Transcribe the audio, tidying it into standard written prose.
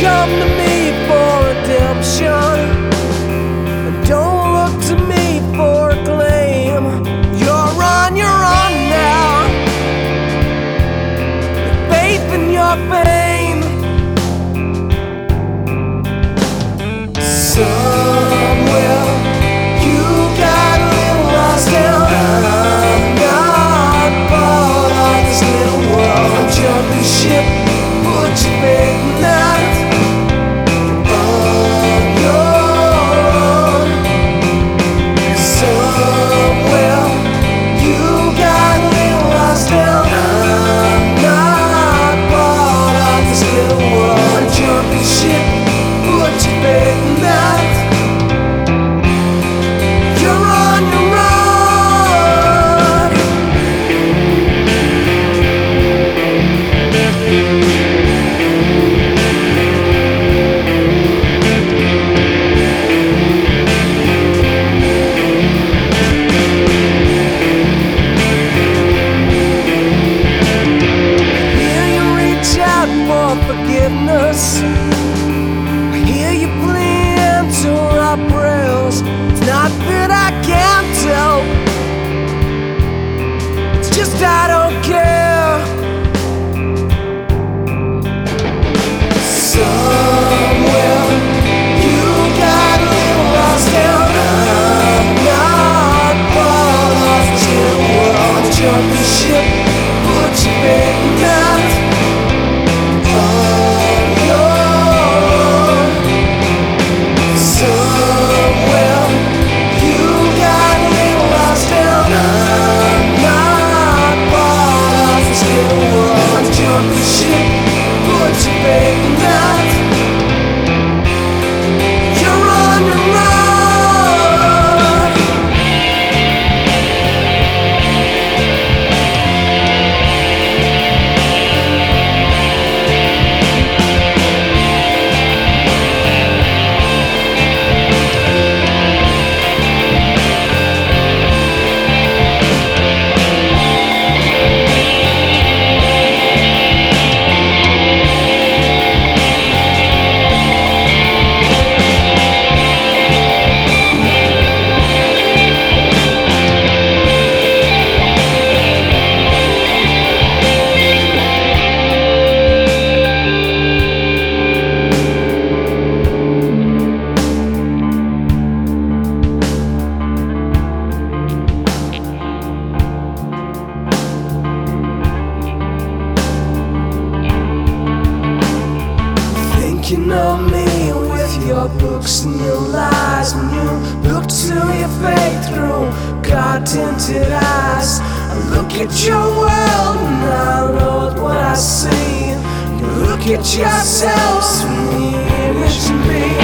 come to me for redemption, and don't look to me for acclaim. You're on your own now, with faith in your fame. Somewhere you got a little lost down. I'm not part of this little world. I'm jumping ship, put your faith in that. On your own. Somewhere you got a little lost down. I'm not part of this little world. I'm jumping ship, put your faith in that. You're on your own. Hear you reach out for forgiveness. I hear you pleading to our prayers. It's not that I can't tell, it's just I don't care. Somewhere you got a little lost down. I'm not part of this little world. I'm jumping ship, put your faith in that. On your own. Somewhere you got a little lost down. I'm not part of this little world. I'm jumping ship, put your faith in that. You're on your own. Thinking of me with your books and your lies, when you look to your faith through God-tinted eyes. I look at your world and I know what I see. You look at yourselves from the image of me.